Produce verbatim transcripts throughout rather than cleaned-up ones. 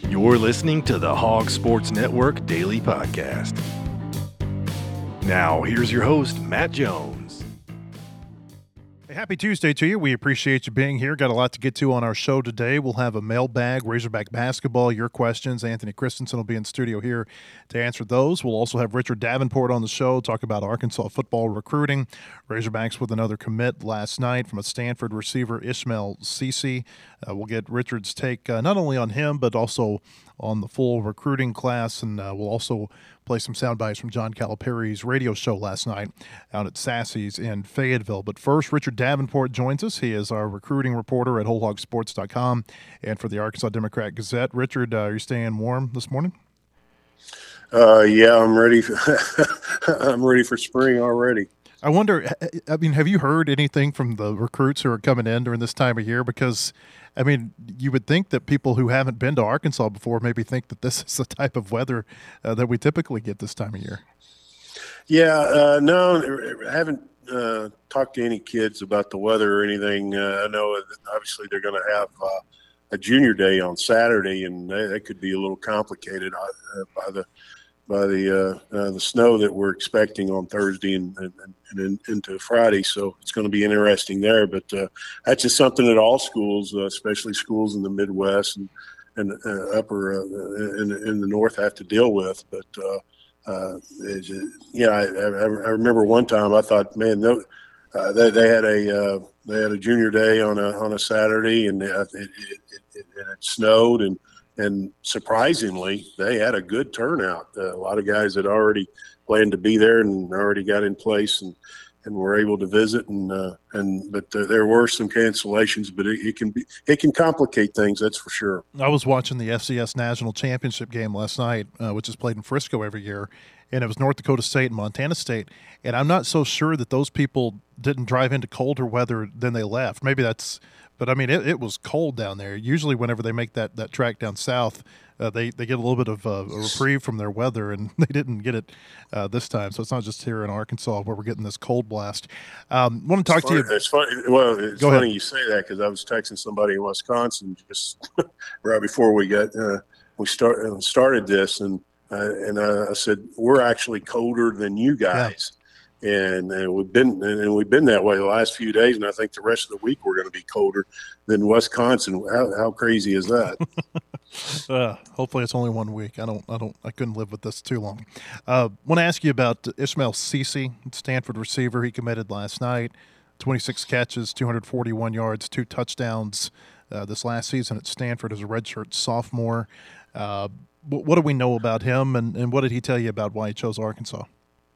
You're listening to the Hog Sports Network Daily Podcast. Now, here's your host, Matt Jones. Happy Tuesday to you. We appreciate you being here. Got a lot to get to on our show today. We'll have a mailbag, Razorback basketball, your questions. Anthony Christensen will be in studio here to answer those. We'll also have Richard Davenport on the show, talk about Arkansas football recruiting. Razorbacks with another commit last night from a Stanford receiver, Ishmael Cece. Uh, we'll get Richard's take uh, not only on him, but also on the full recruiting class, and uh, we'll also play some sound bites from John Calipari's radio show last night out at Sassy's in Fayetteville. But first, Richard Davenport joins us. He is our recruiting reporter at whole hog sports dot com and for the Arkansas Democrat Gazette. Richard, uh, are you staying warm this morning? Uh, yeah, I'm ready. For I'm ready for spring already. I wonder, I mean, have you heard anything from the recruits who are coming in during this time of year? Because, I mean, you would think that people who haven't been to Arkansas before maybe think that this is the type of weather uh, that we typically get this time of year. Yeah, uh, no, I haven't uh, talked to any kids about the weather or anything. Uh, I know obviously they're going to have uh, a junior day on Saturday, and that, that could be a little complicated uh, by the by the uh, uh, the snow that we're expecting on Thursday and, and, and in, into Friday. So it's going to be interesting there. But uh, that's just something that all schools, uh, especially schools in the Midwest and, and uh, upper uh, in, in the North, have to deal with. But, uh, uh, just, yeah, I, I, I remember one time I thought, man, no, uh, they, they had a uh, they had a junior day on a on a Saturday, and it, it, it, it, and it snowed, and And surprisingly, they had a good turnout. Uh, a lot of guys had already planned to be there and already got in place and, and were able to visit. And uh, and but uh, there were some cancellations, but it, it can be it can complicate things. That's for sure. I was watching the F C S National Championship game last night, uh, which is played in Frisco every year, and it was North Dakota State and Montana State. And I'm not so sure that those people didn't drive into colder weather than they left. Maybe that's. But, I mean, it, it was cold down there. Usually whenever they make that, that track down south, uh, they, they get a little bit of uh, a reprieve from their weather, and they didn't get it uh, this time. So it's not just here in Arkansas where we're getting this cold blast. Um, want to talk it's to funny, you. It's funny. Well, it's Go funny ahead. You say that because I was texting somebody in Wisconsin just right before we got uh, we start, uh, started this, and uh, and uh, I said, we're actually colder than you guys. Yeah. And, and we've been and we've been that way the last few days, and I think the rest of the week we're going to be colder than Wisconsin. How, how crazy is that? uh, hopefully, it's only one week. I don't, I don't, I couldn't live with this too long. Uh, want to ask you about Ishmael Cece, Stanford receiver. He committed last night. twenty-six catches, two hundred forty-one yards, two touchdowns uh, this last season at Stanford as a redshirt sophomore. Uh, what do we know about him, and, and what did he tell you about why he chose Arkansas?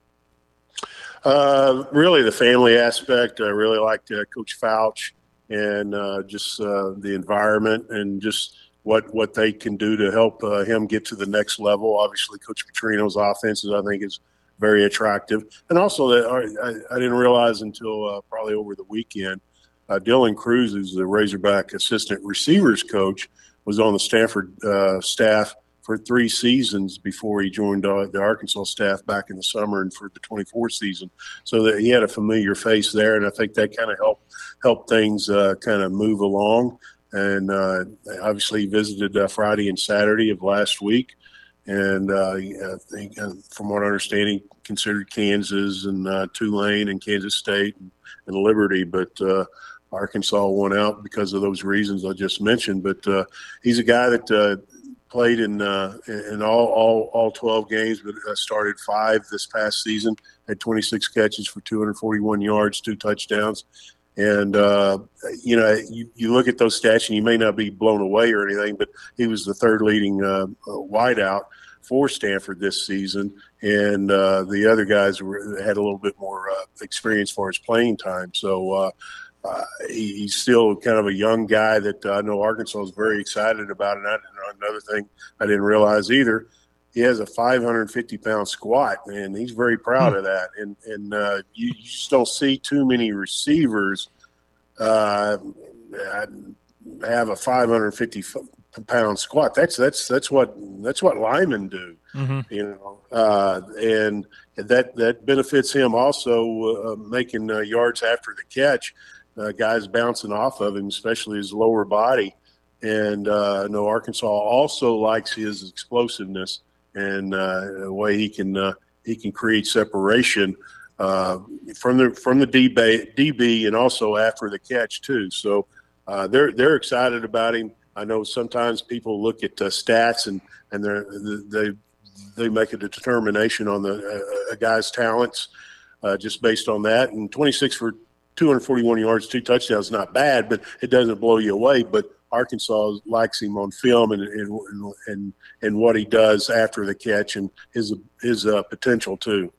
Uh, really, the family aspect. I really liked uh, Coach Fouch and uh, just uh, the environment and just what what they can do to help uh, him get to the next level. Obviously, Coach Petrino's offenses, I think, is very attractive. And also, that I, I didn't realize until uh, probably over the weekend, uh, Dylan Cruz, who's the Razorback assistant receivers coach, was on the Stanford uh, staff for three seasons before he joined uh, the Arkansas staff back in the summer and for the twenty-four season. So that he had a familiar face there, and I think that kind of helped help things uh, kind of move along. And uh, obviously he visited uh, Friday and Saturday of last week, and uh, I think, uh, from what I understand, he considered Kansas and uh, Tulane and Kansas State and, and Liberty, but uh, Arkansas won out because of those reasons I just mentioned. But uh, he's a guy that uh, played in uh, in all, all all twelve games, but uh, started five this past season. Had twenty-six catches for two hundred forty-one yards, two touchdowns. And, uh, you know, you, you look at those stats and you may not be blown away or anything, but he was the third leading uh, wideout for Stanford this season. And uh, the other guys were, had a little bit more uh, experience for his playing time. So uh, uh, he, he's still kind of a young guy that I know Arkansas is very excited about. And I, another thing I didn't realize either, he has a five hundred fifty pound squat, and he's very proud of that. And and uh, you, you just don't see too many receivers uh, have a five hundred fifty pound squat. That's that's that's what that's what linemen do, mm-hmm. you know. Uh, and that that benefits him also, uh, making uh, yards after the catch. Uh, guys bouncing off of him, especially his lower body. And uh, I know Arkansas also likes his explosiveness and uh, the way he can uh, he can create separation uh, from the from the D B, D B and also after the catch too. So uh, they're they're excited about him. I know sometimes people look at uh, stats and and they they they make a determination on the uh, a guy's talents uh, just based on that. And twenty-six for two hundred forty-one yards, two touchdowns is not bad, but it doesn't blow you away. But Arkansas likes him on film and and and, and what he does after the catch and his his uh, potential too.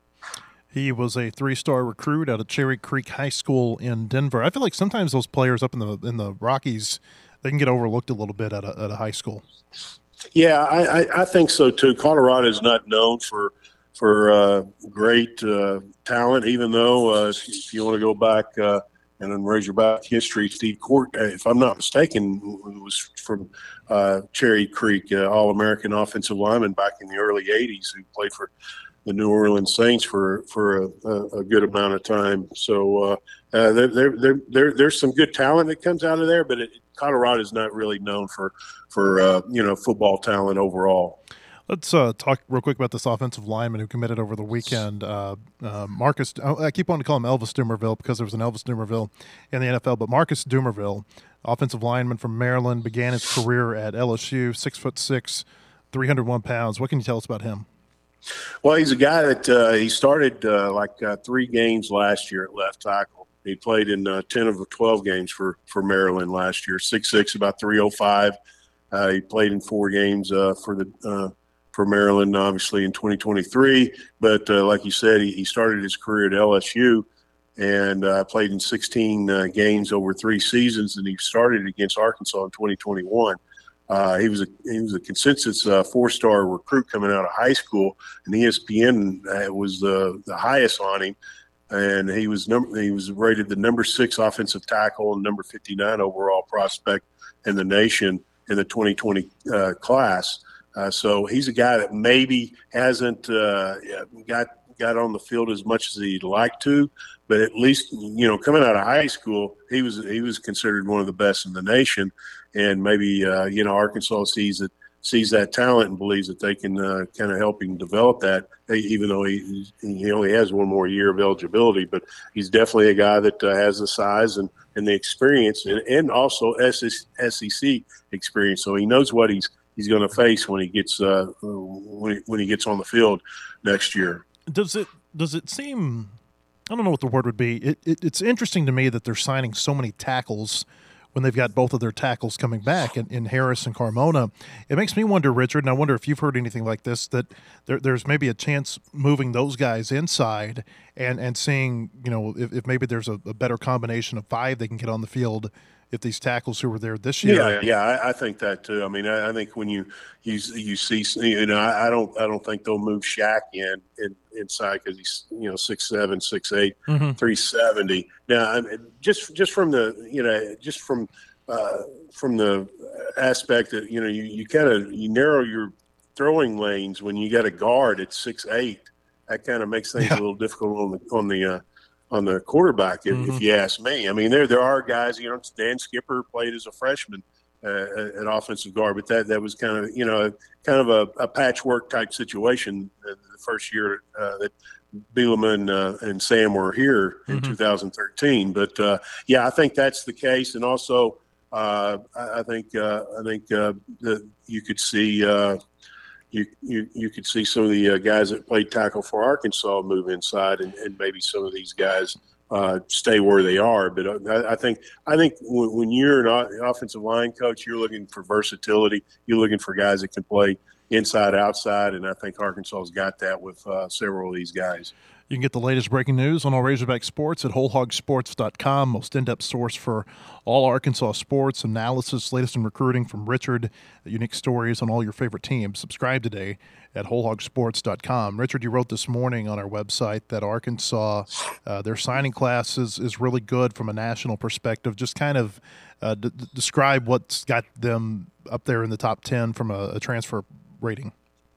He was a three-star recruit out of Cherry Creek High School in Denver. I feel like sometimes those players up in the in the Rockies, they can get overlooked a little bit at a, at a high school. Yeah, I, I, I think so too. Colorado is not known for for uh, great uh, talent, even though uh, if you want to go back. Uh, And in Razorback history, Steve Court, if I'm not mistaken, was from uh, Cherry Creek, uh, All-American offensive lineman back in the early eighties, who played for the New Orleans Saints for for a, a good amount of time. So uh, uh, there, there, there, there, there's some good talent that comes out of there, but it, Colorado is not really known for for uh, you know football talent overall. Let's uh, talk real quick about this offensive lineman who committed over the weekend. Uh, uh, Marcus, I keep wanting to call him Elvis Dumerville because there was an Elvis Dumerville in the N F L, but Marcus Dumerville, offensive lineman from Maryland, began his career at L S U, six foot six, three hundred one pounds. What can you tell us about him? Well, he's a guy that uh, he started uh, like uh, three games last year at left tackle. He played in uh, ten of the twelve games for, for Maryland last year, six six, about three oh five. Uh, he played in four games uh, for the uh, for Maryland, obviously, in twenty twenty-three. But uh, like you said, he, he started his career at L S U and uh, played in sixteen uh, games over three seasons, and he started against Arkansas in twenty twenty-one. Uh, he was a he was a consensus uh, four-star recruit coming out of high school, and E S P N uh, was the the highest on him, and he was number he was rated the number six offensive tackle and number fifty-nine overall prospect in the nation in the twenty twenty uh, class. Uh, so he's a guy that maybe hasn't uh, got got on the field as much as he'd like to, but at least you know coming out of high school, he was he was considered one of the best in the nation, and maybe uh, you know Arkansas sees it sees that talent and believes that they can uh, kind of help him develop that, even though he he only has one more year of eligibility. But he's definitely a guy that uh, has the size and, and the experience, and, and also S E C experience, so he knows what he's. he's going to face when he gets uh, when he, when he gets on the field next year. Does it does it seem? I don't know what the word would be. It, it it's interesting to me that they're signing so many tackles when they've got both of their tackles coming back in, in Harris and Carmona. It makes me wonder, Richard, and I wonder if you've heard anything like this, that there, there's maybe a chance moving those guys inside and, and seeing, you know, if, if maybe there's a, a better combination of five they can get on the field if these tackles who were there this year. Yeah, yeah, I, I think that too. I mean, I, I think when you you you see, you know, I, I don't I don't think they'll move Shaq in, in inside because he's you know six seven, six eight, mm-hmm. three seventy. Now, I mean, just just from the you know just from uh, from the aspect that you know you, you kind of you narrow your throwing lanes when you got a guard at six eight. That kind of makes things yeah. a little difficult on the on the. Uh, on the quarterback, if, mm-hmm. if you ask me. I mean, there there are guys, you know, Dan Skipper played as a freshman uh, at offensive guard, but that, that was kind of, you know, kind of a, a patchwork type situation uh, the first year uh, that Bielema uh, and Sam were here in mm-hmm. two thousand thirteen. But, uh, yeah, I think that's the case. And also uh, I, I think uh, I think uh, that you could see uh, – You, you you could see some of the uh, guys that played tackle for Arkansas move inside, and, and maybe some of these guys uh, stay where they are. But I, I think I think when, when you're an offensive line coach, you're looking for versatility. You're looking for guys that can play inside, outside, and I think Arkansas's got that with uh, several of these guys. You can get the latest breaking news on all Razorback Sports at whole hog sports dot com, most in-depth source for all Arkansas sports, analysis, latest in recruiting from Richard, unique stories on all your favorite teams. Subscribe today at whole hog sports dot com. Richard, you wrote this morning on our website that Arkansas, uh, their signing class is, is really good from a national perspective. Just kind of uh, d- describe what's got them up there in the top ten from a, a transfer rating.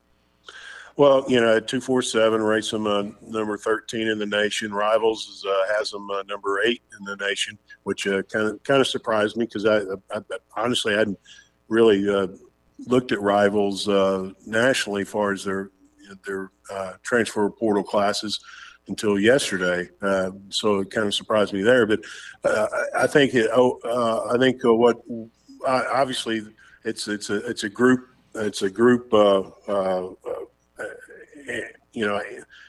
Well, you know, two forty-seven rates them uh, number thirteen in the nation. Rivals is, uh, has them uh, number eight in the nation, which kind of kind of surprised me because I, I, I honestly hadn't really uh, looked at rivals uh, nationally as far as their their uh, transfer portal classes until yesterday. Uh, so it kind of surprised me there. But uh, I think it, oh, uh, I think uh, what uh, obviously it's it's a it's a group it's a group. Uh, uh, uh, you know,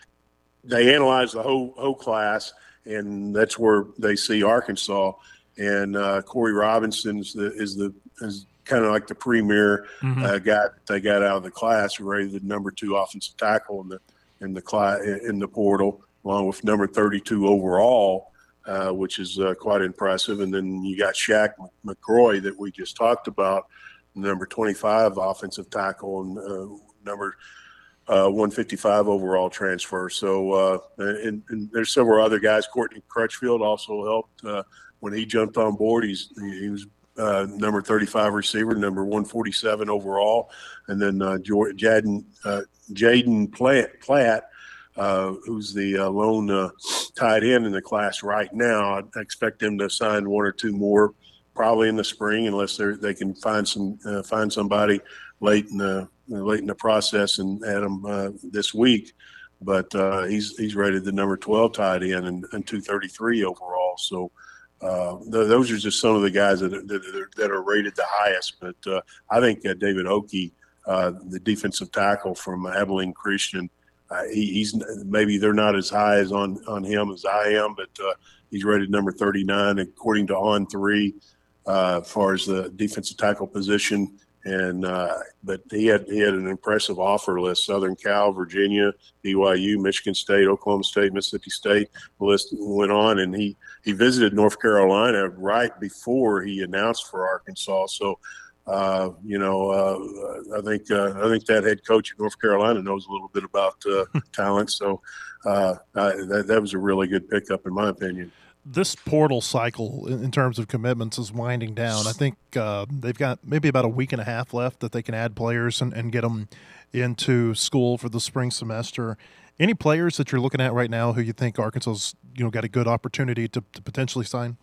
they analyze the whole whole class, and that's where they see Arkansas. And uh, Corey Robinson is the is the is kind of like the premier mm-hmm. uh, guy that they got out of the class, rated the number two offensive tackle in the in the class in the portal, along with number thirty-two overall, uh, which is uh, quite impressive. And then you got Shaq McCroy that we just talked about, number twenty-five offensive tackle, and uh, number uh, one fifty-five overall transfer. So uh, and, and there's several other guys. Courtney Crutchfield also helped uh, when he jumped on board. He's he was uh, number thirty-five receiver, number one forty-seven overall, and then uh, Jaden uh, Jaden Platt, Platt uh, who's the uh, lone uh, tight end in the class right now. I expect them to sign one or two more probably in the spring, unless they they can find some uh, find somebody late in the late in the process and add them uh, this week. But uh, he's he's rated the number twelve tight end and, and two thirty-three overall. So uh, th- those are just some of the guys that are, that are, that are rated the highest. But uh, I think uh, David Oakey, uh, the defensive tackle from Abilene Christian, uh, he, he's maybe they're not as high as on on him as I am, but uh, he's rated number thirty-nine according to On Three. Uh, as far as the defensive tackle position, and uh, but he had he had an impressive offer list: Southern Cal, Virginia, B Y U, Michigan State, Oklahoma State, Mississippi State. The list went on, and he he visited North Carolina right before he announced for Arkansas. So, uh, you know, uh, I think uh, I think that head coach at North Carolina knows a little bit about uh, talent. So uh, I, that that was a really good pickup, in my opinion. This portal cycle in terms of commitments is winding down. I think uh, they've got maybe about a week and a half left that they can add players and, and get them into school for the spring semester. Any players that you're looking at right now who you think Arkansas's you know got a good opportunity to, to potentially sign?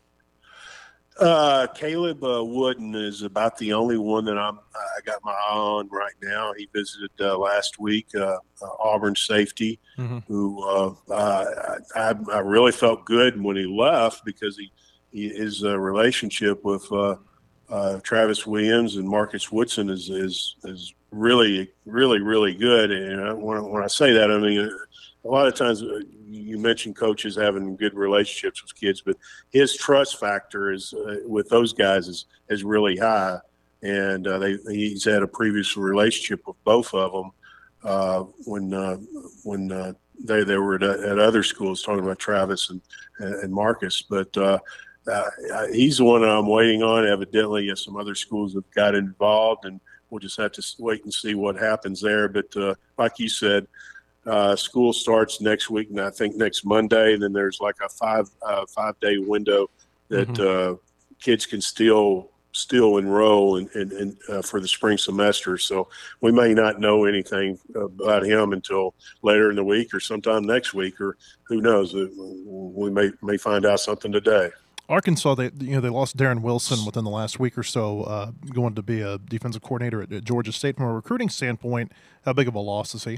Uh, Caleb uh, Wooden is about the only one that I'm I got my eye on right now. He visited uh, last week, uh, uh, Auburn safety, mm-hmm. who uh, uh, I, I really felt good when he left because he, he his uh, relationship with uh, uh, Travis Williams and Marcus Woodson is is is really really really good. And when when I say that, I mean a lot of times you mentioned coaches having good relationships with kids, but his trust factor is uh, with those guys is is really high, and uh, they he's had a previous relationship with both of them uh, when uh, when uh, they they were at, at other schools, talking about Travis and and Marcus. But uh, uh, he's the one that I'm waiting on. Evidently, uh, some other schools have got involved, and we'll just have to wait and see what happens there. But uh, like you said. Uh, school starts next week, and I think next Monday. And then there's like a five uh, five day window that mm-hmm. uh, kids can still still enroll in, in, in uh, for the spring semester. So we may not know anything about him until later in the week, or sometime next week, or who knows? We may may find out something today. Arkansas, they you know they lost Darren Wilson within the last week or so, uh, going to be a defensive coordinator at, at Georgia State. From a recruiting standpoint, how big of a loss is he?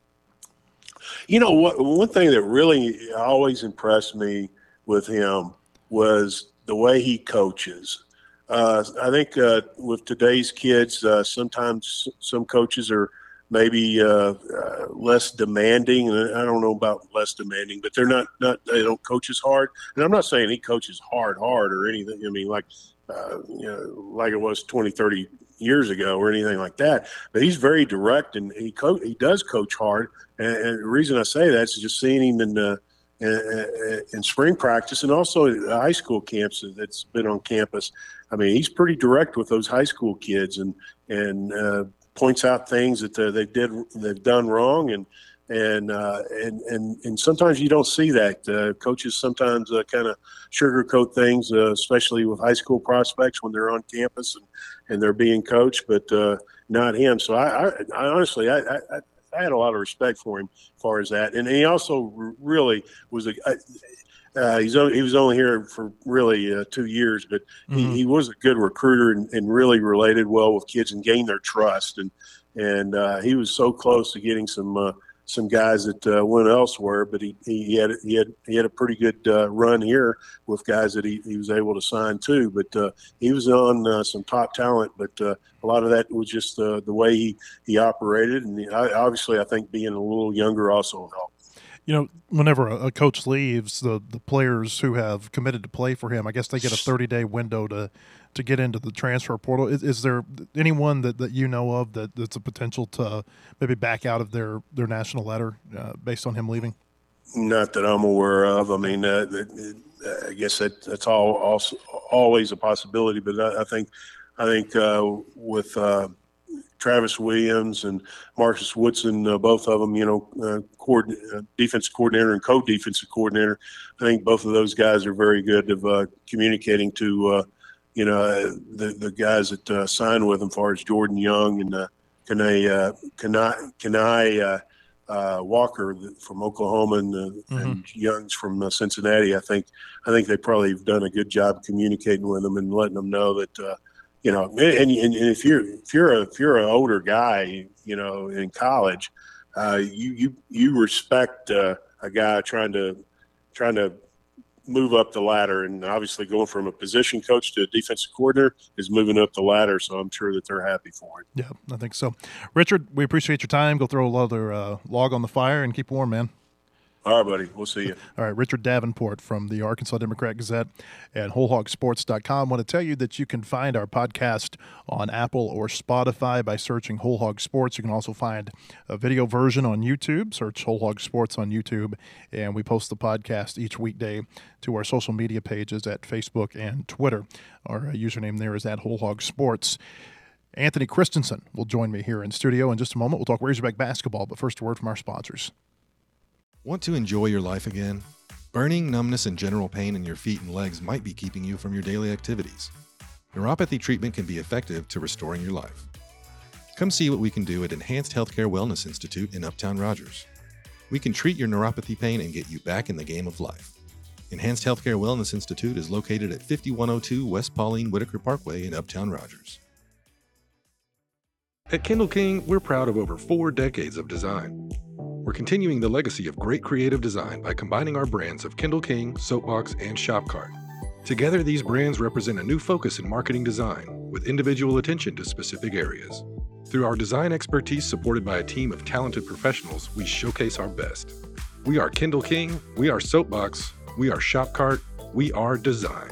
You know, what, one thing that really always impressed me with him was the way he coaches. Uh, I think uh, with today's kids, uh, sometimes some coaches are maybe uh, uh, less demanding. I don't know about less demanding, but they're not, not they don't coach as hard. And I'm not saying he coaches hard, hard or anything. I mean, like, uh, you know, like it was twenty, thirty years ago or anything like that, but he's very direct, and he co- he does coach hard. And, and the reason I say that is just seeing him in uh, in, in spring practice and also at high school camps that's been on campus. I mean, he's pretty direct with those high school kids, and and uh, points out things that uh, they did they've done wrong, and and uh, and and and sometimes you don't see that. Uh, coaches sometimes uh, kind of sugarcoat things, uh, especially with high school prospects when they're on campus and, and they're being coached, but uh, not him. So I, I, I honestly, I, I, I had a lot of respect for him as far as that, and he also really was a. I, Uh, he's only, he was only here for really uh, two years, but he, Mm-hmm. he was a good recruiter and, and really related well with kids and gained their trust. And and uh, he was so close to getting some uh, some guys that uh, went elsewhere, but he, he had he had he had a pretty good uh, run here with guys that he, he was able to sign too. But uh, he was on uh, some top talent, but uh, a lot of that was just uh, the way he he operated, and he, obviously I think being a little younger also helped. You know, whenever a, a coach leaves, the, the players who have committed to play for him, I guess they get a thirty-day window to, to get into the transfer portal. Is, is there anyone that, that you know of that, that's a potential to maybe back out of their, their national letter uh, based on him leaving? Not that I'm aware of. I mean, uh, it, I guess that, that's all, also, always a possibility, but I, I think I think uh, with uh, – Travis Williams and Marcus Woodson, uh, both of them, you know, uh, coord- uh, defensive coordinator and co-defensive coordinator. I think both of those guys are very good of uh, communicating to, uh, you know, uh, the the guys that uh, signed with them, as far as Jordan Young and uh, Kenai uh, Kenai, Kenai uh, uh, Walker from Oklahoma and, uh, mm-hmm. and Young's from uh, Cincinnati. I think I think they probably have done a good job communicating with them and letting them know that. Uh, You know, and, and, and if you're if you're a, if you're an older guy, you know, in college, uh, you you you respect uh, a guy trying to trying to move up the ladder, and obviously going from a position coach to a defensive coordinator is moving up the ladder. So I'm sure that they're happy for it. Yeah, I think so. Richard, we appreciate your time. Go throw another uh, log on the fire and keep warm, man. All right, buddy. We'll see you. All right, Richard Davenport from the Arkansas Democrat Gazette and whole hog sports dot com. I want to tell you that you can find our podcast on Apple or Spotify by searching Whole Hog Sports. You can also find a video version on YouTube. Search Whole Hog Sports on YouTube, and we post the podcast each weekday to our social media pages at Facebook and Twitter. Our uh, username there is at Whole Hog Sports. Anthony Christensen will join me here in studio in just a moment. We'll talk Razorback basketball, but first a word from our sponsors. Want to enjoy your life again? Burning, numbness, and general pain in your feet and legs might be keeping you from your daily activities. Neuropathy treatment can be effective to restoring your life. Come see what we can do at Enhanced Healthcare Wellness Institute in Uptown Rogers. We can treat your neuropathy pain and get you back in the game of life. Enhanced Healthcare Wellness Institute is located at fifty-one oh two West Pauline Whitaker Parkway in Uptown Rogers. At Kindle King, we're proud of over four decades of design. We're continuing the legacy of great creative design by combining our brands of Kindle King, Soapbox, and Shopcart. Together, these brands represent a new focus in marketing design, with individual attention to specific areas. Through our design expertise supported by a team of talented professionals, we showcase our best. We are Kindle King, we are Soapbox, we are Shopcart, we are design.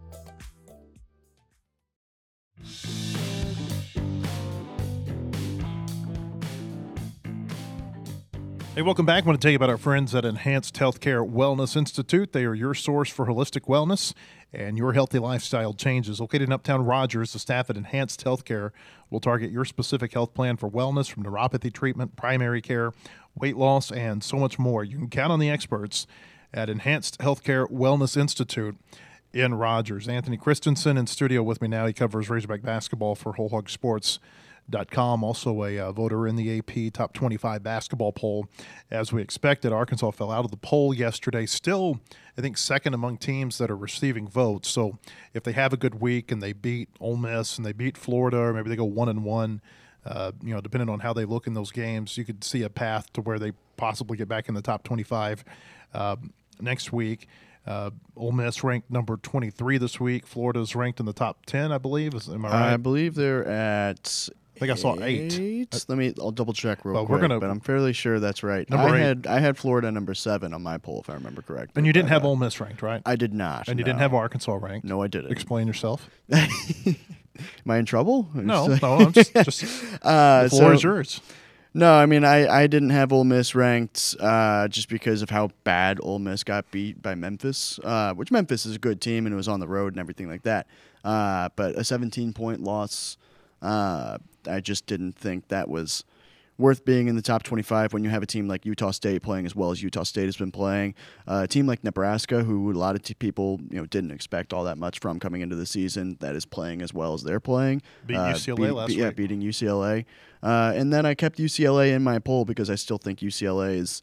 Hey, welcome back. I want to tell you about our friends at Enhanced Healthcare Wellness Institute. They are your source for holistic wellness and your healthy lifestyle changes. Located in Uptown Rogers, the staff at Enhanced Healthcare will target your specific health plan for wellness, from neuropathy treatment, primary care, weight loss, and so much more. You can count on the experts at Enhanced Healthcare Wellness Institute in Rogers. Anthony Christensen in studio with me now. He covers Razorback basketball for whole hog sports dot com, also a uh, voter in the A P Top twenty-five basketball poll. As we expected, Arkansas fell out of the poll yesterday. Still, I think, second among teams that are receiving votes. So if they have a good week and they beat Ole Miss and they beat Florida, or maybe they go one and one, uh, you know, depending on how they look in those games, you could see a path to where they possibly get back in the top twenty-five uh, next week. Uh, Ole Miss ranked number twenty-three this week. Florida's ranked in the top ten, I believe. Is, am I right? I believe they're at I think I saw eight. eight. Let me. I'll double check real well, quick. We're gonna, but I'm fairly sure that's right. Number I eight. had I had Florida number seven on my poll, if I remember correctly. And you didn't but, have uh, Ole Miss ranked, right? I did not. And you no. didn't have Arkansas ranked. No, I didn't. Explain yourself. Am I in trouble? No, no. I'm just, just uh, the floor so, is yours. No, I mean I, I didn't have Ole Miss ranked uh, just because of how bad Ole Miss got beat by Memphis, uh, which Memphis is a good team and it was on the road and everything like that. Uh, but a seventeen point loss. Uh, I just didn't think that was worth being in the top twenty-five when you have a team like Utah State playing as well as Utah State has been playing. Uh, a team like Nebraska, who a lot of t- people you know didn't expect all that much from coming into the season, that is playing as well as they're playing. Beat uh, U C L A beat, last beat, week. Yeah, beating U C L A. Uh, and then I kept U C L A in my poll because I still think U C L A is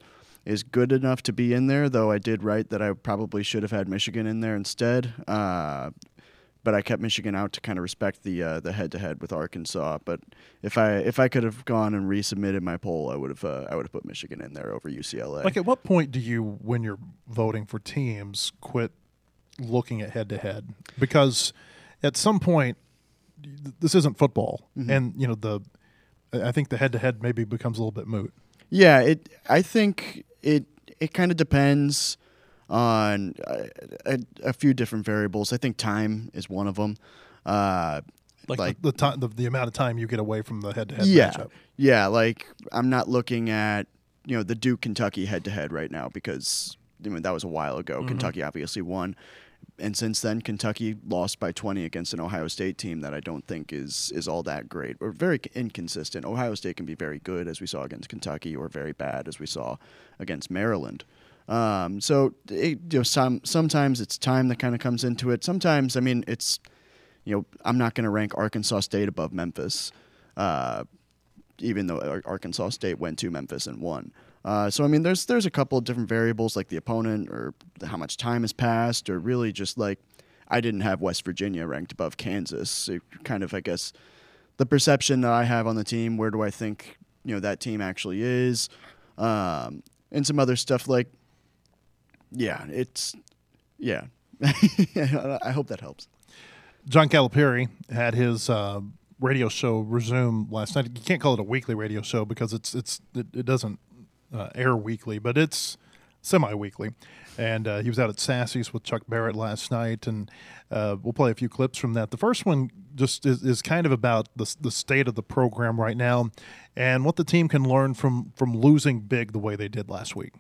is good enough to be in there, though I did write that I probably should have had Michigan in there instead. Uh, but I kept Michigan out to kind of respect the uh, the head-to-head with Arkansas. But if I if I could have gone and resubmitted my poll, I would have uh, I would have put Michigan in there over U C L A. Like, at what point do you, when you're voting for teams, quit looking at head-to-head? Because at some point, this isn't football, mm-hmm. and you know the. I think the head-to-head maybe becomes a little bit moot. Yeah, it. I think it. It kind of depends on a, a, a few different variables. I think time is one of them. Uh, like like the, the time, the, the amount of time you get away from the head-to-head yeah, matchup. Yeah, like I'm not looking at you know the Duke Kentucky head-to-head right now because I mean that was a while ago. Mm-hmm. Kentucky obviously won. And since then, Kentucky lost by twenty against an Ohio State team that I don't think is is all that great or very inconsistent. Ohio State can be very good, as we saw against Kentucky, or very bad, as we saw against Maryland. Um, so it, you know, some sometimes it's time that kind of comes into it. Sometimes, I mean, it's you know, I'm not going to rank Arkansas State above Memphis, uh, even though Arkansas State went to Memphis and won. Uh, so, I mean, there's there's a couple of different variables like the opponent or how much time has passed or really just like I didn't have West Virginia ranked above Kansas. It kind of, I guess, the perception that I have on the team, where do I think, you know, that team actually is, um, and some other stuff like, yeah, it's, yeah. I hope that helps. John Calipari had his uh, radio show resume last night. You can't call it a weekly radio show because it's it's it, it doesn't Uh, air weekly, but it's semi-weekly. And uh, he was out at Sassy's with Chuck Barrett last night, and uh, we'll play a few clips from that. The first one just is, is kind of about the, the state of the program right now and what the team can learn from, from losing big the way they did last week.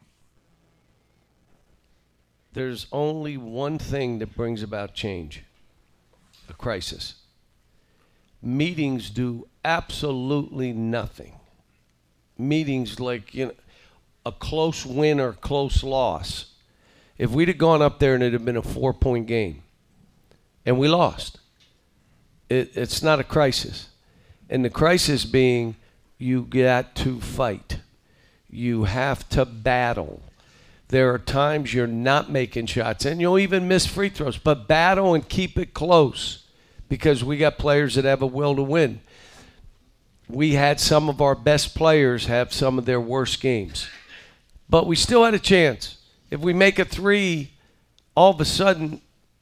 There's only one thing that brings about change, a crisis. Meetings do absolutely nothing. Meetings like, you know, a close win or close loss. If we'd have gone up there and it had been a four-point game and we lost, it, it's not a crisis. And the crisis being you got to fight. You have to battle. There are times you're not making shots and you'll even miss free throws, but battle and keep it close because we got players that have a will to win. We had some of our best players have some of their worst games. But we still had a chance. If we make a three, all of a sudden,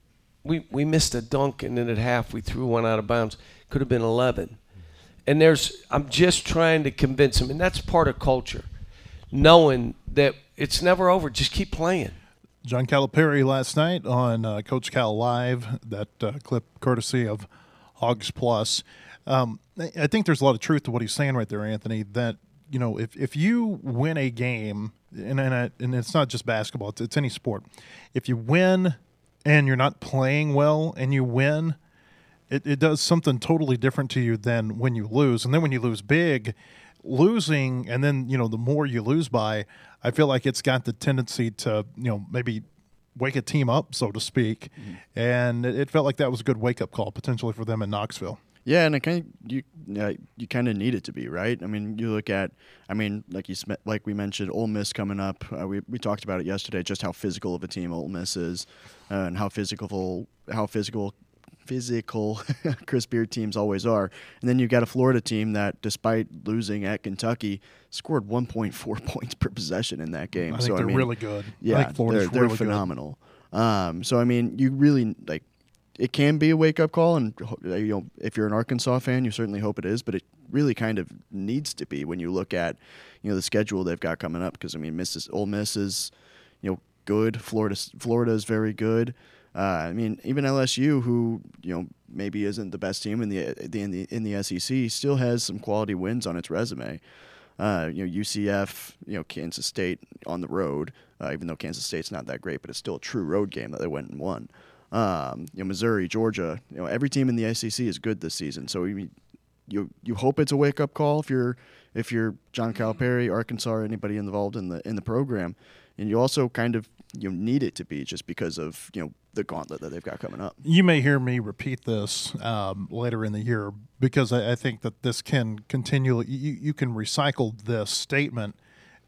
we, we missed a dunk, and then at half we threw one out of bounds. Could have been eleven. And there's, I'm just trying to convince them, and that's part of culture, knowing that it's never over. Just keep playing. John Calipari last night on uh, Coach Cal Live, that uh, clip courtesy of Hogs Plus. Um, I think there's a lot of truth to what he's saying right there, Anthony, that, you know, if, if you win a game, and and, I, and it's not just basketball, it's, it's any sport. If you win and you're not playing well and you win, it, it does something totally different to you than when you lose. And then when you lose big, losing, and then, you know, the more you lose by, I feel like it's got the tendency to, you know, maybe wake a team up, so to speak. Mm-hmm. And it, it felt like that was a good wake-up call potentially for them in Knoxville. Yeah, and it kind of you uh, you kind of need it to be, right? I mean, you look at, I mean, like you like we mentioned, Ole Miss coming up. Uh, we we talked about it yesterday, just how physical of a team Ole Miss is, uh, and how physical how physical physical Chris Beard teams always are. And then you got a Florida team that, despite losing at Kentucky, scored one point four points per possession in that game. I think so they're I mean, really good. Yeah, I think Florida's they're, they're really phenomenal. Um, so I mean, you really like. It can be a wake-up call, and you know, if you're an Arkansas fan, you certainly hope it is. But it really kind of needs to be when you look at, you know, the schedule they've got coming up. Because I mean, Missis Ole Miss is, you know, good. Florida, Florida is very good. Uh, I mean, even L S U, who you know maybe isn't the best team in the in the in the S E C, still has some quality wins on its resume. Uh, you know, U C F, you know, Kansas State on the road, uh, even though Kansas State's not that great, but it's still a true road game that they went and won. Um, you know, Missouri, Georgia, you know, every team in the S E C is good this season. So you you you hope it's a wake up call if you're if you're John Calipari, Arkansas, or anybody involved in the in the program, and you also kind of you know, need it to be just because of you know the gauntlet that they've got coming up. You may hear me repeat this um, later in the year because I, I think that this can continually you, you can recycle this statement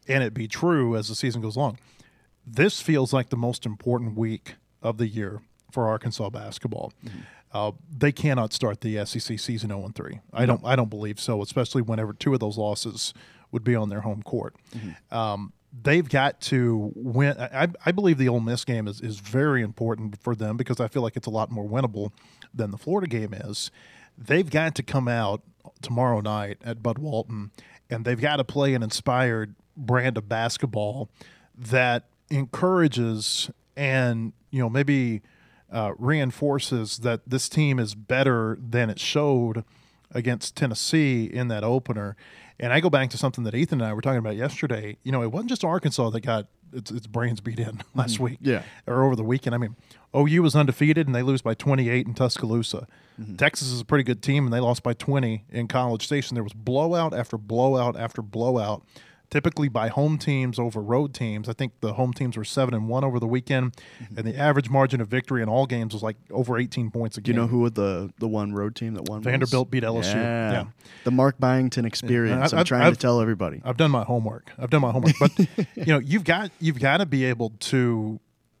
and it be true as the season goes along. This feels like the most important week of the year for Arkansas basketball. Mm-hmm. Uh, they cannot start the S E C season oh and three. I don't. I don't believe so. Especially whenever two of those losses would be on their home court. Mm-hmm. Um, they've got to win. I, I believe the Ole Miss game is is very important for them because I feel like it's a lot more winnable than the Florida game is. They've got to come out tomorrow night at Bud Walton, and they've got to play an inspired brand of basketball that encourages and you know maybe. Uh, reinforces that this team is better than it showed against Tennessee in that opener. And I go back to something that Ethan and I were talking about yesterday. You know, it wasn't just Arkansas that got its, its brains beat in last mm-hmm. week yeah. or over the weekend. I mean, O U was undefeated, and they lose by twenty-eight in Tuscaloosa. Mm-hmm. Texas is a pretty good team, and they lost by twenty in College Station. There was blowout after blowout after blowout, typically by home teams over road teams. I think the home teams were seven and one over the weekend, mm-hmm. and the average margin of victory in all games was like over eighteen points a Do game. you know who was the the one road team that won? Vanderbilt was? beat L S U. Yeah. yeah. The Mark Byington experience. Yeah. I, I'm I, trying I've, to tell everybody. I've done my homework. I've done my homework. But you know, you've got you've got to be able to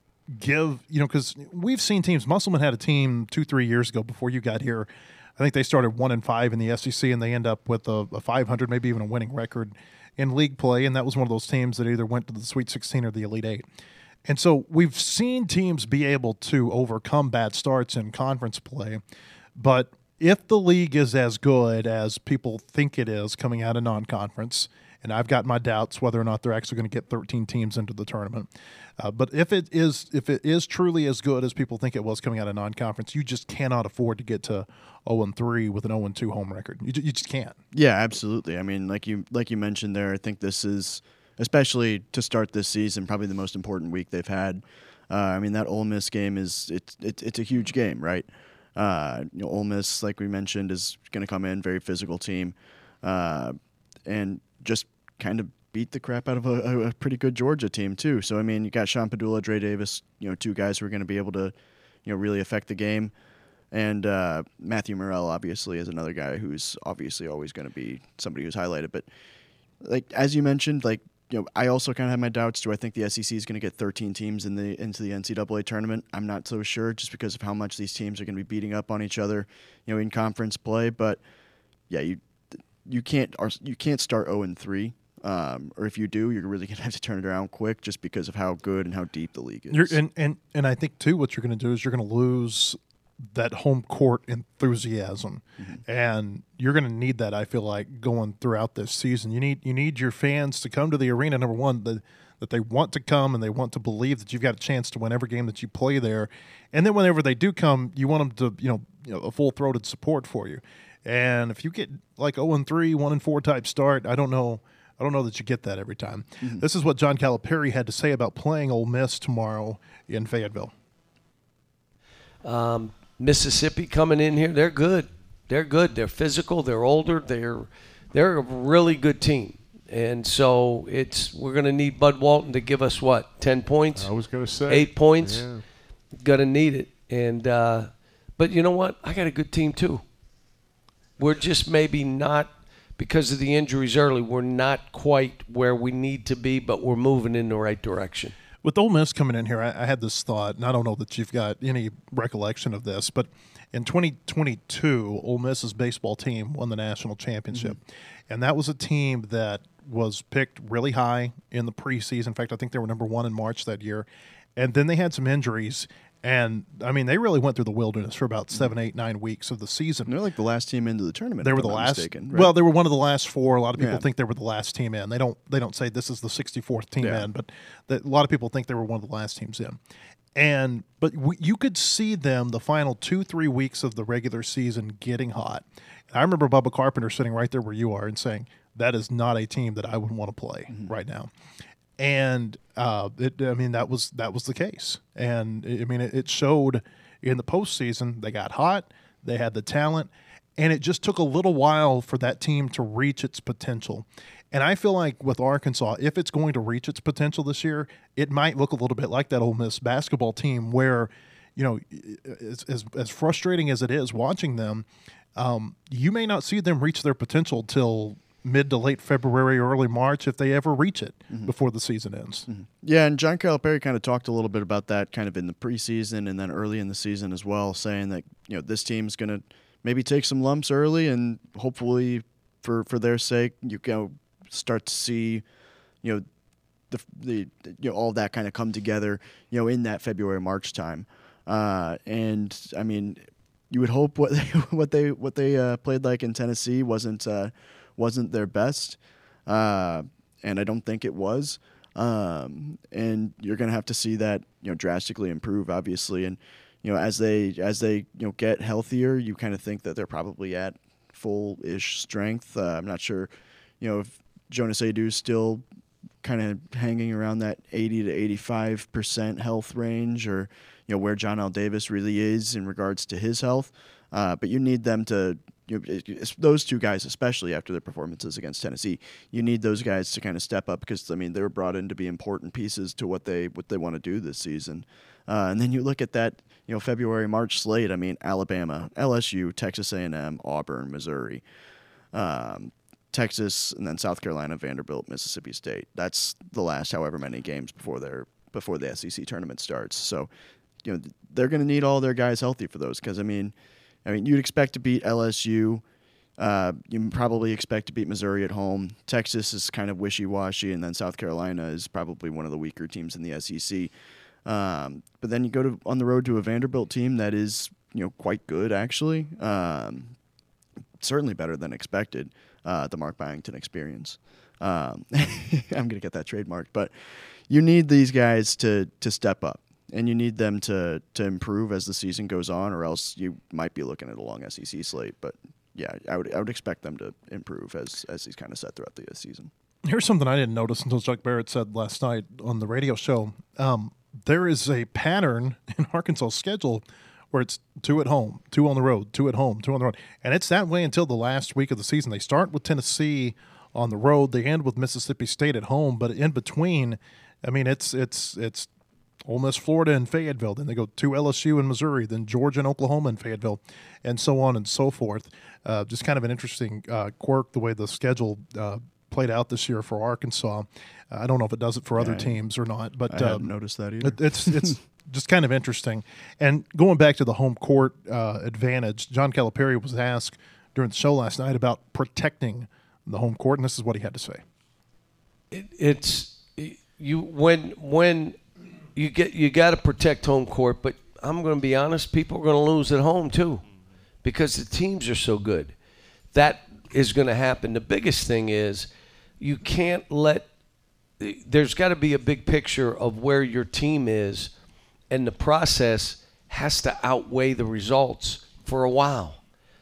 give, you know, because we've seen teams. Musselman had a team two, three years ago before you got here. I think they started one and five in the S E C, and they end up with a, a five hundred, maybe even a winning record in league play, and that was one of those teams that either went to the Sweet sixteen or the Elite Eight. And so we've seen teams be able to overcome bad starts in conference play, but if the league is as good as people think it is coming out of non-conference, and I've got my doubts whether or not they're actually going to get thirteen teams into the tournament, uh, but if it is if it is truly as good as people think it was coming out of non-conference, you just cannot afford to get to oh and three with an oh and two home record. You, you just can't. Yeah, absolutely. I mean, like you like you mentioned there, I think this is, especially to start this season, probably the most important week they've had. Uh, I mean, that Ole Miss game is it's it's, it's a huge game, right? Uh, you know, Ole Miss, like we mentioned, is going to come in, very physical team, uh, and just kind of beat the crap out of a, a pretty good Georgia team too. So I mean, you got Sean Padula, Dre Davis, you know, two guys who are going to be able to, you know, really affect the game. And uh, Matthew Morrell, obviously, is another guy who's obviously always going to be somebody who's highlighted. But like as you mentioned, like you know, I also kind of have my doubts. Do I think the S E C is going to get thirteen teams in the into the N C double A tournament? I'm not so sure, just because of how much these teams are going to be beating up on each other, you know, in conference play. But yeah, you you can't you can't start oh and three. Um, or if you do, you're really going to have to turn it around quick, just because of how good and how deep the league is. You're, and, and and I think too, what you're going to do is you're going to lose that home court enthusiasm, mm-hmm. and you're going to need that. I feel like going throughout this season, you need you need your fans to come to the arena. Number one, the, that they want to come and they want to believe that you've got a chance to win every game that you play there, and then whenever they do come, you want them to you know, you know a full throated support for you. And if you get like oh and three, one and four type start, I don't know. I don't know that you get that every time. Mm-hmm. This is what John Calipari had to say about playing Ole Miss tomorrow in Fayetteville. Um, Mississippi coming in here, they're good. They're good. They're physical. They're older. They're they're a really good team. And so it's we're going to need Bud Walton to give us what, ten points? I was going to say eight points. Yeah. Going to need it. And uh, but you know what? I got a good team too. We're just maybe not. Because of the injuries early, we're not quite where we need to be, but we're moving in the right direction. With Ole Miss coming in here, I, I had this thought, and I don't know that you've got any recollection of this, but in twenty twenty-two, Ole Miss's baseball team won the national championship. Mm-hmm. And that was a team that was picked really high in the preseason. In fact, I think they were number one in March that year. And then they had some injuries. And, I mean, they really went through the wilderness for about seven, eight, nine weeks of the season. They're like the last team into the tournament. They were the last. Mistaken, right? Well, they were one of the last four. A lot of people yeah. think they were the last team in. They don't They don't say this is the sixty-fourth team yeah. in, but the, a lot of people think they were one of the last teams in. And But w- you could see them the final two, three weeks of the regular season getting hot. And I remember Bubba Carpenter sitting right there where you are and saying, that is not a team that I would want to play mm-hmm. right now. And uh, it, I mean that was that was the case, and I mean it, it showed in the postseason. They got hot, they had the talent, and it just took a little while for that team to reach its potential. And I feel like with Arkansas, if it's going to reach its potential this year, it might look a little bit like that Ole Miss basketball team, where you know, as as, as frustrating as it is watching them, um, you may not see them reach their potential till mid to late February, early March, if they ever reach it Mm-hmm. before the season ends. Mm-hmm. Yeah, and John Calipari kind of talked a little bit about that kind of in the preseason and then early in the season as well, saying that, you know, this team's going to maybe take some lumps early and hopefully for, for their sake, you go start to see, you know, the, the you know, all that kind of come together, you know, in that February, March time. Uh, and I mean, you would hope what they what they what they uh, played like in Tennessee wasn't uh, wasn't their best, uh, and I don't think it was. Um, and you're gonna have to see that, you know, drastically improve, obviously. And you know, as they as they you know get healthier, you kind of think that they're probably at full-ish strength. Uh, I'm not sure, you know, if Jonas Aidoo's still kind of hanging around that eighty to eighty-five percent health range, or you know where John L. Davis really is in regards to his health. Uh, but you need them to, you know, it's those two guys, especially after their performances against Tennessee, you need those guys to kind of step up because, I mean, they were brought in to be important pieces to what they what they want to do this season. Uh, and then you look at that, you know, February, March slate. I mean, Alabama, L S U, Texas A and M, Auburn, Missouri, um, Texas, and then South Carolina, Vanderbilt, Mississippi State. That's the last however many games before their before the S E C tournament starts. So, you know, they're going to need all their guys healthy for those because, I mean, I mean, you'd expect to beat L S U. Uh, you probably expect to beat Missouri at home. Texas is kind of wishy-washy, and then South Carolina is probably one of the weaker teams in the S E C. Um, but then you go to on the road to a Vanderbilt team that is, you know, quite good actually. Um, certainly better than expected. Uh, the Mark Byington experience. Um, I'm gonna get that trademarked, but you need these guys to to step up. And you need them to to improve as the season goes on, or else you might be looking at a long S E C slate. But yeah, I would I would expect them to improve as as he's kind of set throughout the season. Here's something I didn't notice until Chuck Barrett said last night on the radio show. Um, there is a pattern in Arkansas' schedule where it's two at home, two on the road, two at home, two on the road, and it's that way until the last week of the season. They start with Tennessee on the road, they end with Mississippi State at home, but in between, I mean, it's it's it's. Ole Miss, Florida, and Fayetteville. Then they go to L S U and Missouri, then Georgia and Oklahoma and Fayetteville, and so on and so forth. Uh, just kind of an interesting uh, quirk the way the schedule uh, played out this year for Arkansas. Uh, I don't know if it does it for other Yeah, I- teams or not, but I um, hadn't noticed that either. it, it's it's just kind of interesting. And going back to the home court uh, advantage, John Calipari was asked during the show last night about protecting the home court, and this is what he had to say. It, it's you when when you get you got to protect home court, but I'm going to be honest, people are going to lose at home too, because the teams are so good. That is going to happen. The biggest thing is you can't let. There's got to be a big picture of where your team is, and the process has to outweigh the results for a while.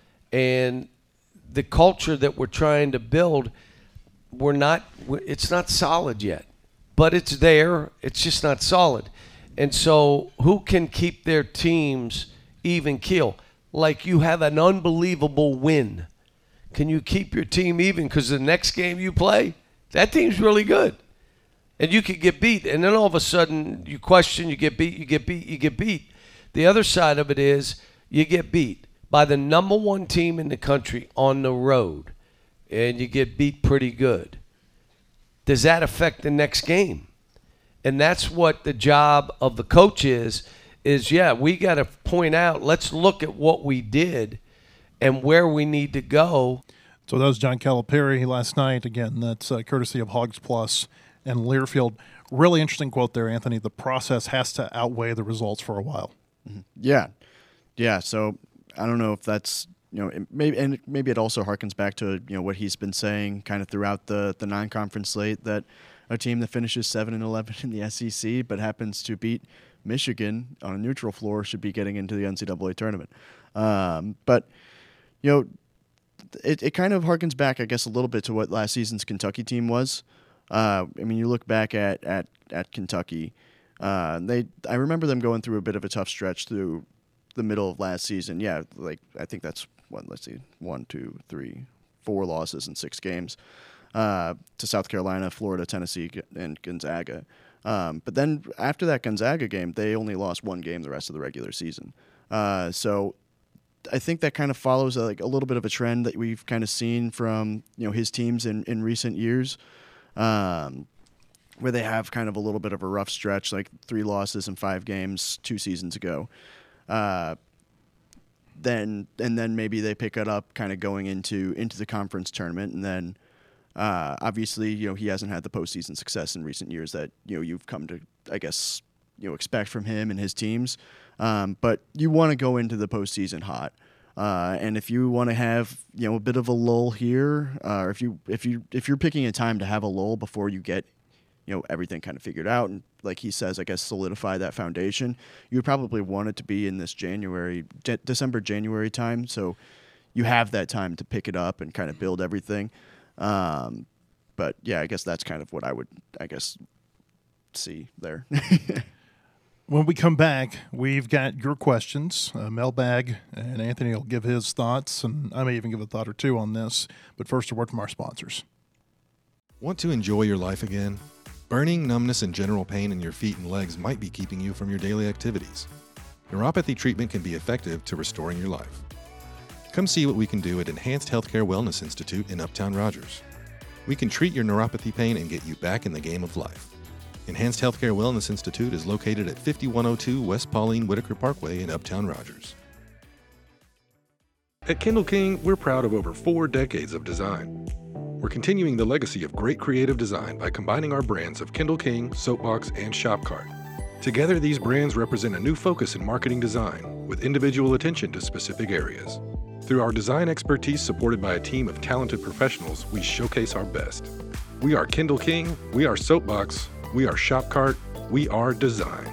And the culture that we're trying to build, we're not. It's not solid yet, but it's there. It's just not solid. And so, who can keep their teams even keel? Like you have an unbelievable win. Can you keep your team even? Because the next game you play, that team's really good. And you could get beat. And then all of a sudden, you question, you get beat, you get beat, you get beat. The other side of it is you get beat by the number one team in the country on the road, and you get beat pretty good. Does that affect the next game? And that's what the job of the coach is, is, yeah, we got to point out, let's look at what we did and where we need to go. So that was John Calipari last night. Again, that's uh, courtesy of Hogs Plus and Learfield. Really interesting quote there, Anthony. The process has to outweigh the results for a while. Mm-hmm. Yeah, yeah. So I don't know if that's, you know, it maybe, and maybe it also harkens back to, you know, what he's been saying kind of throughout the the non-conference slate, that a team that finishes seven and eleven in the S E C but happens to beat Michigan on a neutral floor should be getting into the N C double A tournament. Um, but you know, it it kind of harkens back, I guess, a little bit to what last season's Kentucky team was. Uh, I mean, you look back at at at Kentucky. Uh, they I remember them going through a bit of a tough stretch through the middle of last season. Yeah, like I think that's what, let's see, one, two, three, four losses in six games uh, to South Carolina, Florida, Tennessee, and Gonzaga. Um, but then after that Gonzaga game, they only lost one game the rest of the regular season. Uh, so I think that kind of follows a, like a little bit of a trend that we've kind of seen from, you know, his teams in, in recent years, um, where they have kind of a little bit of a rough stretch, like three losses in five games two seasons ago. Uh, then and then maybe they pick it up kind of going into into the conference tournament, and then uh, obviously, you know, he hasn't had the postseason success in recent years that, you know, you've come to, I guess, you know, expect from him and his teams. Um, but you want to go into the postseason hot, uh, and if you want to have, you know, a bit of a lull here, uh, or if you if you if you're picking a time to have a lull before you get, you know, everything kind of figured out, and like he says, I guess solidify that foundation, you would probably want it to be in this January, De- December, January time, so you have that time to pick it up and kind of build everything. Um, but yeah, I guess that's kind of what I would, I guess, see there. When we come back, we've got your questions, uh, mailbag, and Anthony will give his thoughts, and I may even give a thought or two on this. But first, a word from our sponsors. Want to enjoy your life again? Burning, numbness, and general pain in your feet and legs might be keeping you from your daily activities. Neuropathy treatment can be effective to restoring your life. Come see what we can do at Enhanced Healthcare Wellness Institute in Uptown Rogers. We can treat your neuropathy pain and get you back in the game of life. Enhanced Healthcare Wellness Institute is located at fifty-one oh two West Pauline Whitaker Parkway in Uptown Rogers. At Kindle King, we're proud of over four decades of design. We're continuing the legacy of great creative design by combining our brands of Kindle King, Soapbox, and Shopcart. Together, these brands represent a new focus in marketing design, with individual attention to specific areas. Through our design expertise supported by a team of talented professionals, we showcase our best. We are Kindle King, we are Soapbox, we are Shopcart, we are design.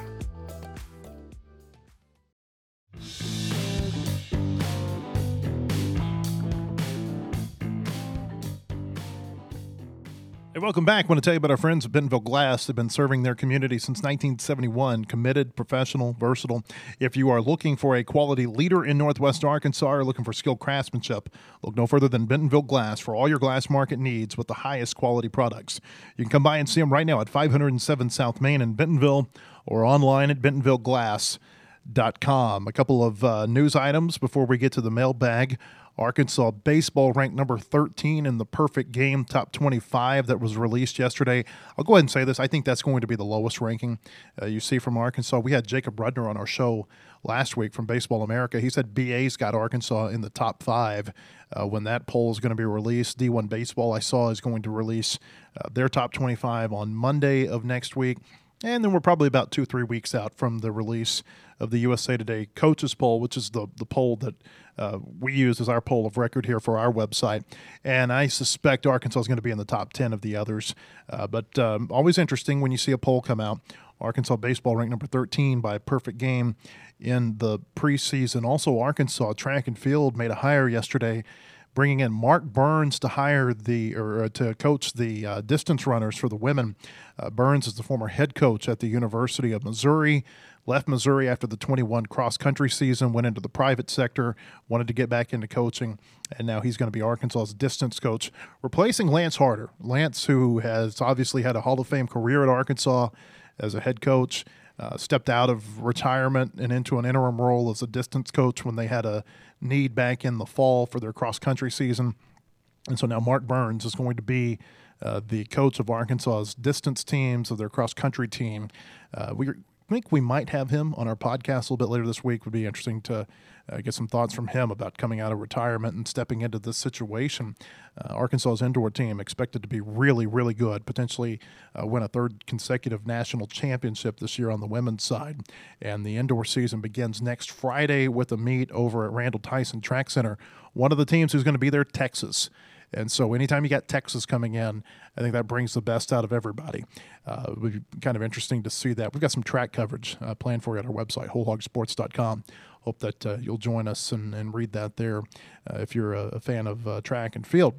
Hey, welcome back. I want to tell you about our friends at Bentonville Glass. They've been serving their community since nineteen seventy-one. Committed, professional, versatile. If you are looking for a quality leader in Northwest Arkansas or looking for skilled craftsmanship, look no further than Bentonville Glass for all your glass market needs with the highest quality products. You can come by and see them right now at five oh seven South Main in Bentonville or online at bentonville glass dot com. A couple of uh, news items before we get to the mailbag. Arkansas baseball ranked number thirteen in the Perfect Game Top twenty-five that was released yesterday. I'll go ahead and say this. I think that's going to be the lowest ranking uh, you see from Arkansas. We had Jacob Rudner on our show last week from Baseball America. He said B A's got Arkansas in the top five uh, when that poll is going to be released. D one Baseball, I saw, is going to release uh, their top twenty-five on Monday of next week. And then we're probably about two, three weeks out from the release of the U S A Today Coaches Poll, which is the, the poll that uh, we use as our poll of record here for our website. And I suspect Arkansas is going to be in the top ten of the others. Uh, but um, always interesting when you see a poll come out. Arkansas baseball ranked number thirteen by Perfect Game in the preseason. Also, Arkansas track and field made a hire yesterday, bringing in Mark Burns to hire the or uh, to coach the uh, distance runners for the women. Uh, Burns is the former head coach at the University of Missouri. Left Missouri after the twenty-one cross-country season, went into the private sector, wanted to get back into coaching, and now he's going to be Arkansas's distance coach, replacing Lance Harder. Lance, who has obviously had a Hall of Fame career at Arkansas as a head coach, uh, stepped out of retirement and into an interim role as a distance coach when they had a need back in the fall for their cross-country season. And so now Mark Burns is going to be uh, the coach of Arkansas's distance teams, of their cross-country team. Uh, we think we might have him on our podcast a little bit later this week. Would be interesting to uh, get some thoughts from him about coming out of retirement and stepping into this situation. Uh, Arkansas's indoor team expected to be really, really good, potentially uh, win a third consecutive national championship this year on the women's side. And the indoor season begins next Friday with a meet over at Randall Tyson Track Center. One of the teams who's going to be there, Texas. And so anytime you got Texas coming in, I think that brings the best out of everybody. Uh, it would be kind of interesting to see that. We've got some track coverage uh, planned for you at our website, whole hog sports dot com. Hope that uh, you'll join us and, and read that there uh, if you're a, a fan of uh, track and field.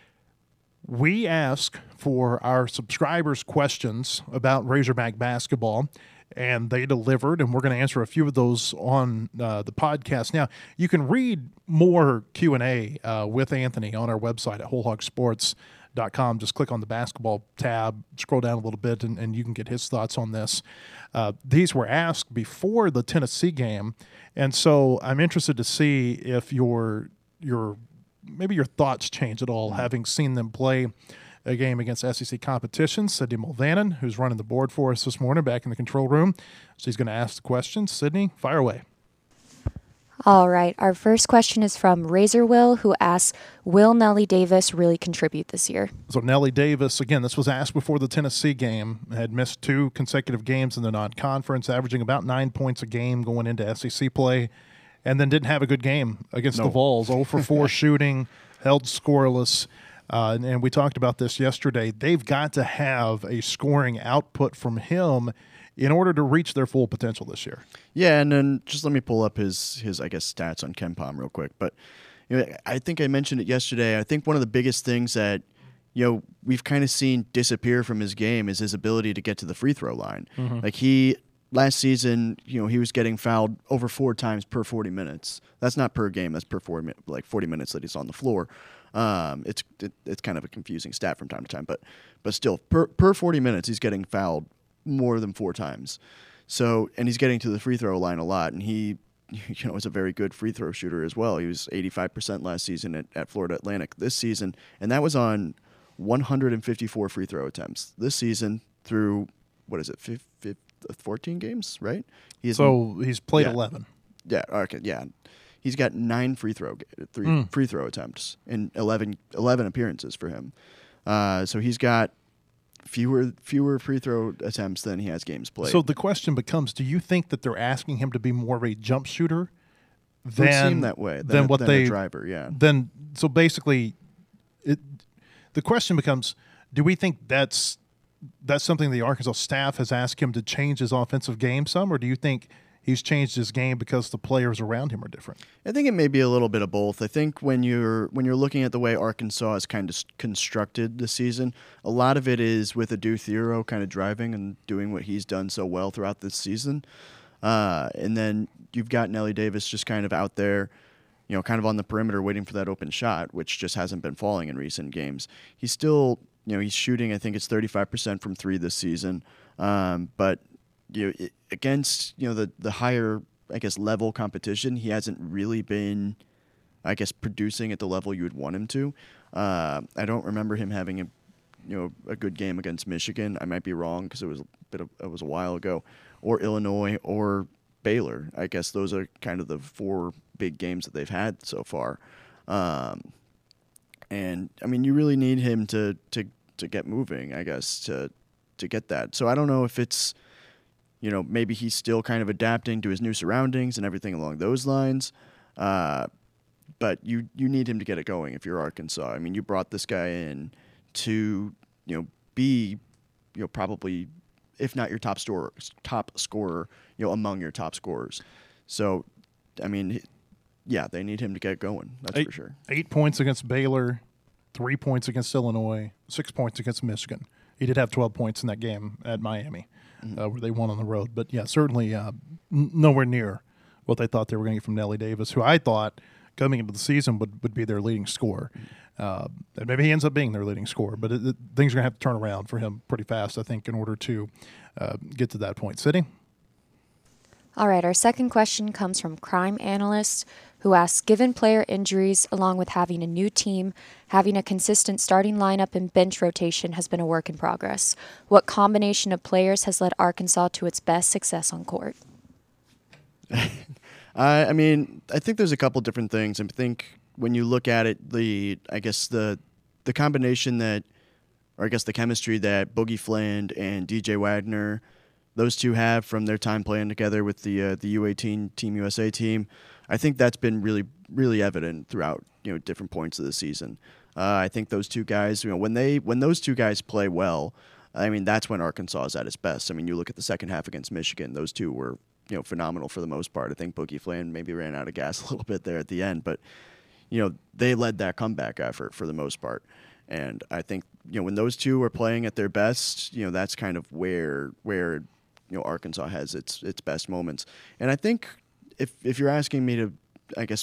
We ask for our subscribers questions about Razorback basketball, and they delivered, and we're going to answer a few of those on uh, the podcast. Now, you can read more Q and A uh, with Anthony on our website at whole hog sports dot com. Just click on the basketball tab, scroll down a little bit, and, and you can get his thoughts on this. Uh, these were asked before the Tennessee game, and so I'm interested to see if your your maybe your thoughts change at all, having seen them play a game against S E C competition. Sydney Mulvannon, who's running the board for us this morning back in the control room. So he's going to ask the questions. Sydney, fire away. All right. Our first question is from Razor Will, who asks, will Nelly Davis really contribute this year? So Nelly Davis, again, this was asked before the Tennessee game, had missed two consecutive games in the non-conference, averaging about nine points a game going into S E C play, and then didn't have a good game against No. the Vols. zero for four shooting, held scoreless. Uh, and, and we talked about this yesterday. They've got to have a scoring output from him in order to reach their full potential this year. Yeah, and then just let me pull up his his I guess stats on KenPom real quick. But you know, I think I mentioned it yesterday. I think one of the biggest things that you know we've kind of seen disappear from his game is his ability to get to the free throw line. Mm-hmm. Like he last season, you know, he was getting fouled over four times per forty minutes. That's not per game. That's per four mi- like forty minutes that he's on the floor. Um, it's it, it's kind of a confusing stat from time to time, but but still per per forty minutes he's getting fouled more than four times. So and he's getting to the free throw line a lot, and he you know is a very good free throw shooter as well. He was eighty-five percent last season at, at Florida Atlantic. This season, and that was on one hundred fifty-four free throw attempts this season through what is it, fifteen, fourteen games, right? He has, So he's played yeah. eleven. Yeah, okay, yeah. He's got nine free throw three Mm. free throw attempts in eleven, eleven appearances for him. Uh, so he's got fewer fewer free throw attempts than he has games played. So the question becomes, do you think that they're asking him to be more of a jump shooter it than, would seem that way. Than, than a, what than they a driver, yeah. Then so basically, it, the question becomes: do we think that's that's something the Arkansas staff has asked him to change his offensive game some, or do you think he's changed his game because the players around him are different? I think it may be a little bit of both. I think when you're when you're looking at the way Arkansas is kind of constructed this season, a lot of it is with Adu Thiero kind of driving and doing what he's done so well throughout this season. Uh, and then you've got Nelly Davis just kind of out there, you know, kind of on the perimeter waiting for that open shot, which just hasn't been falling in recent games. He's still, you know, he's shooting, I think it's thirty-five percent from three this season. Um, but you know, it, against, you know, the, the higher, I guess, level competition, he hasn't really been, I guess, producing at the level you would want him to. Uh, I don't remember him having a, you know, a good game against Michigan. I might be wrong because it was a bit of, it was a while ago, or Illinois or Baylor. I guess those are kind of the four big games that they've had so far. Um, and I mean, you really need him to to to get moving, I guess, to to get that. So I don't know if it's, you know, maybe he's still kind of adapting to his new surroundings and everything along those lines. Uh, but you you need him to get it going if you're Arkansas. I mean, you brought this guy in to, you know, be, you know, probably, if not your top scorer, top scorer, you know, among your top scorers. So, I mean, yeah, they need him to get going. That's eight, for sure. Eight points against Baylor, three points against Illinois, six points against Michigan. He did have twelve points in that game at Miami, mm-hmm. uh, where they won on the road. But, yeah, certainly uh, n- nowhere near what they thought they were going to get from Nelly Davis, who I thought coming into the season would, would be their leading scorer. Uh, and maybe he ends up being their leading scorer, but it, it, things are going to have to turn around for him pretty fast, I think, in order to uh, get to that point. Sydney? All right, our second question comes from Crime Analyst, who asks, given player injuries, along with having a new team, having a consistent starting lineup and bench rotation has been a work in progress. What combination of players has led Arkansas to its best success on court? I, I mean, I think there's a couple different things. I think when you look at it, the I guess the the combination that, or I guess the chemistry that Boogie Fland and D J Wagner, those two have from their time playing together with the uh, the U eighteen Team U S A team, I think that's been really really evident throughout, you know, different points of the season. Uh, I think those two guys, you know, when they when those two guys play well, I mean, that's when Arkansas is at its best. I mean, you look at the second half against Michigan; those two were, you know, phenomenal for the most part. I think Boogie Fland maybe ran out of gas a little bit there at the end, but you know, they led that comeback effort for the most part. And I think, you know, when those two are playing at their best, you know, that's kind of where where you know Arkansas has its its best moments. And I think if if you're asking me to, I guess,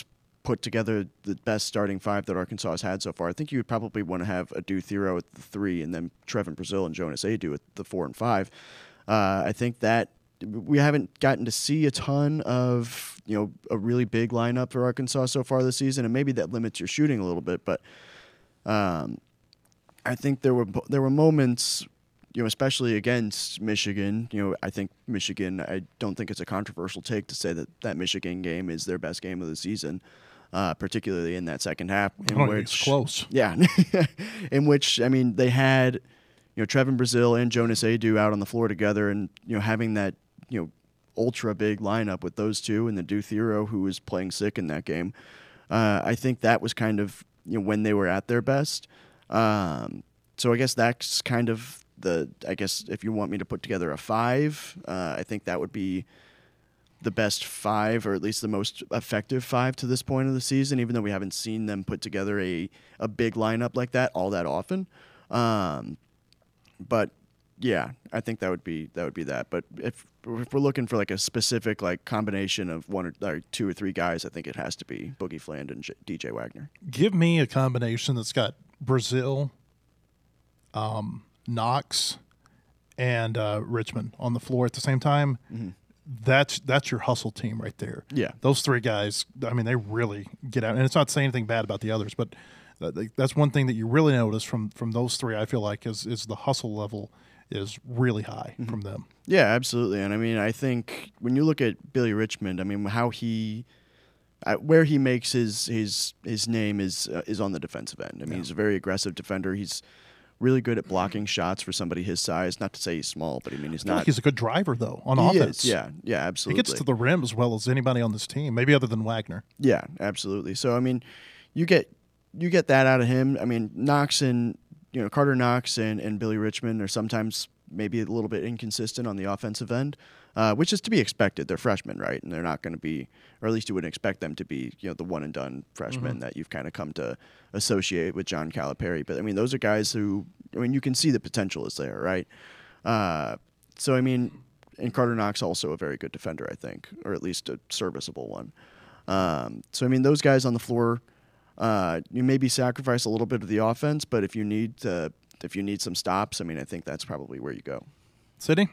put together the best starting five that Arkansas has had so far, I think you would probably want to have Adu Thero at the three, and then Trevin Brazile and Jonas Adu at the four and five. Uh, I think that we haven't gotten to see a ton of, you know, a really big lineup for Arkansas so far this season, and maybe that limits your shooting a little bit. But um, I think there were there were moments, you know, especially against Michigan. You know, I think Michigan. I don't think it's a controversial take to say that that Michigan game is their best game of the season, uh, particularly in that second half. In I don't which, think it's close. Yeah, in which I mean they had, you know, Trevin Brazile and Jonas Adu out on the floor together, and you know having that, you know, ultra big lineup with those two and the Adu Thero, who was playing sick in that game. Uh, I think that was kind of, you know, when they were at their best. Um, so I guess that's kind of the, I guess if you want me to put together a five, uh, I think that would be the best five, or at least the most effective five to this point of the season, even though we haven't seen them put together a, a big lineup like that all that often. Um, but yeah, I think that would be that would be that. But if if we're looking for like a specific like combination of one or, or two or three guys, I think it has to be Boogie Fland and J- D J Wagner. Give me a combination that's got Brazile, um, Knox, and uh, Richmond on the floor at the same time. Mm-hmm. That's that's your hustle team right there. Yeah, those three guys. I mean, they really get out, and it's not saying anything bad about the others, but that's one thing that you really notice from from those three. I feel like is is the hustle level is really high mm-hmm. from them. Yeah, absolutely. And I mean, I think when you look at Billy Richmond, I mean, how he, uh, where he makes his his his name is uh, is on the defensive end. I mean, yeah. he's a very aggressive defender. He's really good at blocking shots for somebody his size. Not to say he's small, but I mean, he's I feel not. Like he's a good driver though on he offense. Is, yeah, yeah, absolutely. He gets to the rim as well as anybody on this team, maybe other than Wagner. Yeah, absolutely. So I mean, you get you get that out of him. I mean, Knox and you know Carter Knox and, and Billy Richmond are sometimes maybe a little bit inconsistent on the offensive end, uh, which is to be expected. They're freshmen, right? And they're not going to be, or at least you wouldn't expect them to be, you know, the one and done freshmen mm-hmm. that you've kind of come to associate with John Calipari. But I mean, those are guys who, I mean, you can see the potential is there, right? Uh, so I mean, and Carter Knox also a very good defender, I think, or at least a serviceable one. Um, so I mean, those guys on the floor, uh, you maybe sacrifice a little bit of the offense, but if you need to. If you need some stops, I mean, I think that's probably where you go. Sydney?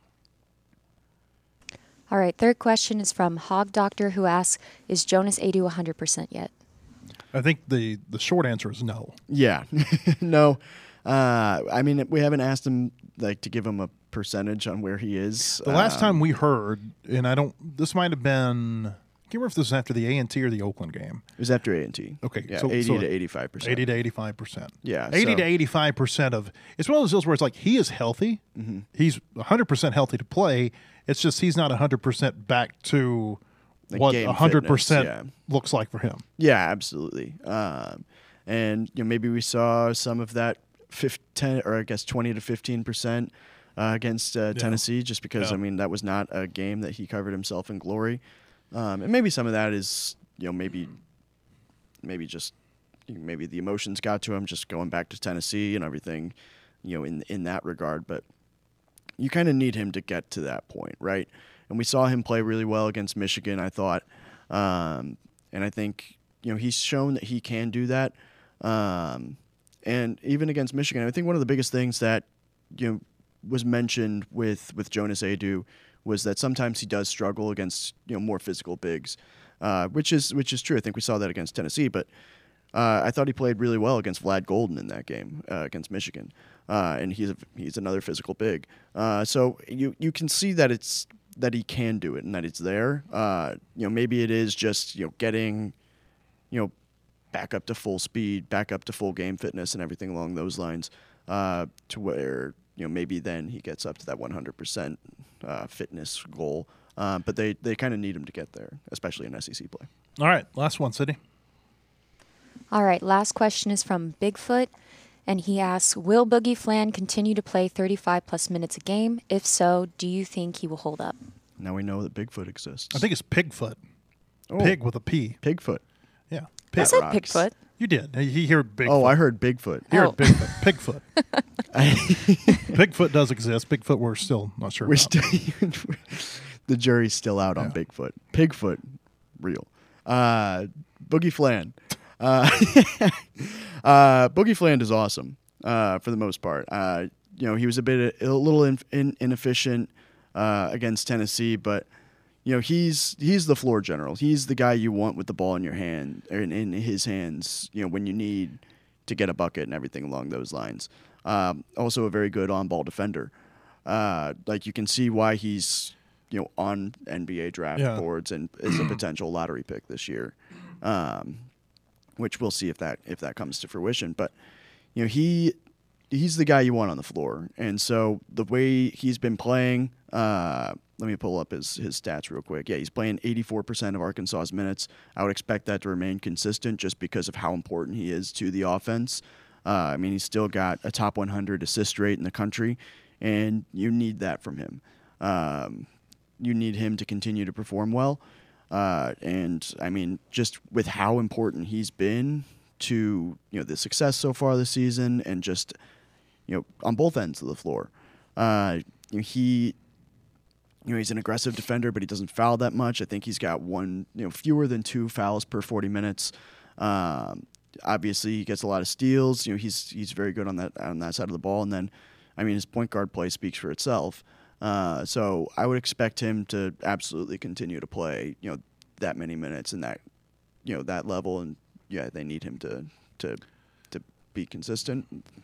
All right, third question is from Hog Doctor, who asks, is Jonas Adu one hundred percent yet? I think the, the short answer is no. Yeah. no. Uh, I mean, we haven't asked him like to give him a percentage on where he is. The last um, time we heard, and I don't, this might have been, I can't remember if this was after the A and T or the Oakland game. It was after A and T. Okay. Yeah, so, eighty so to eighty-five percent. eighty to eighty-five percent. Yeah. eighty so. to eighty-five percent of, it's one of those deals where it's like he is healthy. Mm-hmm. He's one hundred percent healthy to play. It's just he's not one hundred percent back to like what one hundred percent fitness, yeah. looks like for him. Yeah, absolutely. Um, and you know, maybe we saw some of that fifteen, or I guess twenty to fifteen percent uh, against uh, yeah. Tennessee, just because, yeah. I mean, that was not a game that he covered himself in glory. Um, and maybe some of that is, you know, maybe, maybe just, maybe the emotions got to him, just going back to Tennessee and everything, you know, in in that regard. But you kind of need him to get to that point, right? And we saw him play really well against Michigan, I thought, um, and I think, you know, he's shown that he can do that. Um, and even against Michigan, I think one of the biggest things that, you know, was mentioned with with Jonas Adu was that sometimes he does struggle against, you know, more physical bigs, uh, which is which is true. I think we saw that against Tennessee, but uh, I thought he played really well against Vlad Golden in that game uh, against Michigan, uh, and he's a, he's another physical big. Uh, so you you can see that it's that he can do it and that it's there. Uh, you know, maybe it is just, you know, getting, you know, back up to full speed, back up to full game fitness, and everything along those lines, uh, to where, you know, maybe then he gets up to that one hundred percent uh, fitness goal. Uh, but they, they kind of need him to get there, especially in S E C play. All right, last one, Sydney. All right, last question is from Bigfoot, and he asks, will Boogie Fland continue to play thirty-five plus minutes a game? If so, do you think he will hold up? Now we know that Bigfoot exists. I think it's Pigfoot. Oh, Pig with a P. Pigfoot. Yeah. I said Pigfoot. You did. He heard Bigfoot. Oh, I heard Bigfoot. He heard Oh. Bigfoot. Pigfoot. Bigfoot does exist. Bigfoot, we're still not sure We're about. still the jury's still out on Yeah. Bigfoot. Pigfoot, real. Uh, Boogie Fland. Uh, uh, Boogie Fland is awesome uh, for the most part. Uh, you know, he was a bit a little in, in, inefficient uh, against Tennessee, but you know, he's he's the floor general. He's the guy you want with the ball in your hand or in, in his hands. You know, when you need to get a bucket and everything along those lines. Um, also, a very good on-ball defender. Uh, like you can see why he's you know on N B A draft Yeah. boards and is a potential lottery pick this year. Um, which we'll see if that if that comes to fruition. But you know he he's the guy you want on the floor, and so the way he's been playing. Uh, let me pull up his his stats real quick. Yeah, he's playing eighty-four percent of Arkansas's minutes. I would expect that to remain consistent just because of how important he is to the offense. Uh, I mean, he's still got a top one hundred assist rate in the country, and you need that from him. Um, you need him to continue to perform well. Uh, and I mean, just with how important he's been to you know the success so far this season, and just you know on both ends of the floor, uh, you know, he you know he's an aggressive defender, but he doesn't foul that much. I think he's got one you know fewer than two fouls per forty minutes. Um, obviously, he gets a lot of steals. You know, he's he's very good on that on that side of the ball, and then I mean his point guard play speaks for itself. Uh, so I would expect him to absolutely continue to play, you know, that many minutes and that, you know, that level. And yeah, they need him to to to be consistent,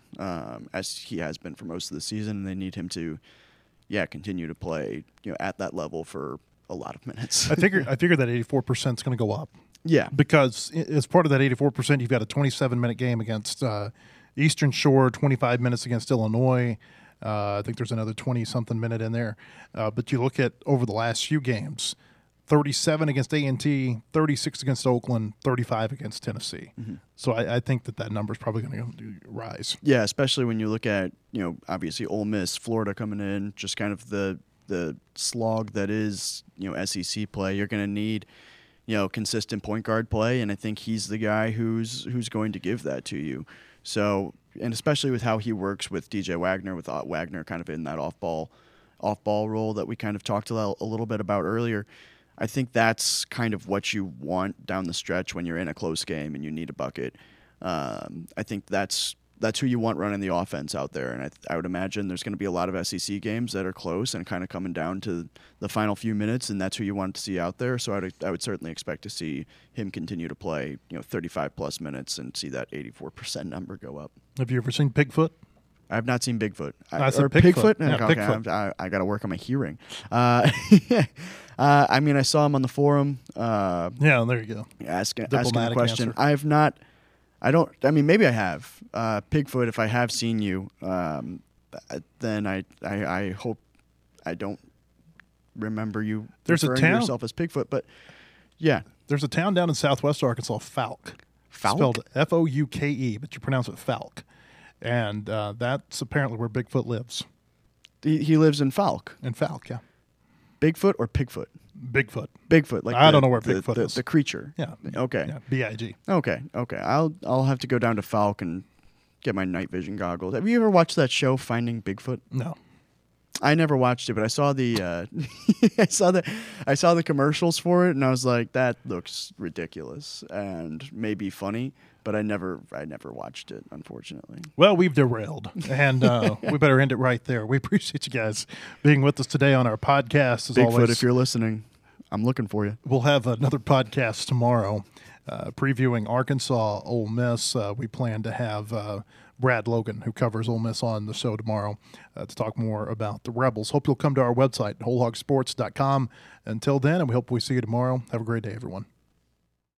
um, as he has been for most of the season. And they need him to, yeah, continue to play, you know, at that level for a lot of minutes. I figure I figure that eighty-four percent is going to go up. Yeah, because as part of that eighty-four percent, you've got a twenty-seven minute game against uh, Eastern Shore, twenty-five minutes against Illinois. Uh, I think there's another twenty-something minute in there. Uh, but you look at over the last few games, thirty-seven against A and T, thirty-six against Oakland, thirty-five against Tennessee. Mm-hmm. So I, I think that that number is probably going to rise. Yeah, especially when you look at, you know, obviously Ole Miss, Florida coming in, just kind of the the slog that is, you know, S E C play. You're going to need, you know, consistent point guard play, and I think he's the guy who's who's going to give that to you. So, and especially with how he works with D J Wagner, with Wagner kind of in that off-ball off-ball role that we kind of talked a little bit about earlier, I think that's kind of what you want down the stretch when you're in a close game and you need a bucket. Um, I think that's that's who you want running the offense out there, and I, I would imagine there's going to be a lot of S E C games that are close and kind of coming down to the final few minutes, and that's who you want to see out there. So I would, I would certainly expect to see him continue to play, you know, thirty-five plus minutes and see that eighty-four percent number go up. Have you ever seen Bigfoot? I have not seen Bigfoot. I, I or Pigfoot. Pigfoot? Yeah, okay, Pigfoot. I, I got to work on my hearing. Uh, uh, I mean, I saw him on the forum. Uh, yeah, there you go. Asking, asking a Diplomatic question. answer. I have not. I don't. I mean, maybe I have. Uh, Pigfoot. If I have seen you, um, then I, I. I hope I don't remember you There's a referring to town- yourself as Pigfoot. But yeah, There's a town down in southwest Arkansas, Falk. Falk? Spelled F O U K E, but you pronounce it Falk. And uh, that's apparently where Bigfoot lives. he, he lives in Falk. In Falk, yeah. Bigfoot or Pigfoot? Bigfoot. Bigfoot. Like I the- don't know where the, Bigfoot the, is. The creature. Yeah. Okay. Yeah, B I G. Okay, okay. I'll I'll have to go down to Falk and get my night vision goggles. Have you ever watched that show Finding Bigfoot? No. I never watched it, but I saw the uh, I saw the I saw the commercials for it, and I was like, that looks ridiculous and maybe funny, but I never I never watched it, unfortunately. Well, we've derailed, and uh, we better end it right there. We appreciate you guys being with us today on our podcast. As Bigfoot, always, if you're listening, I'm looking for you. we'll have another podcast tomorrow uh, previewing Arkansas, Ole Miss. Uh, we plan to have uh, Brad Logan, who covers Ole Miss, on the show tomorrow uh, to talk more about the Rebels. Hope you'll come to our website, whole hog sports dot com. Until then, and we hope we see you tomorrow. Have a great day, everyone.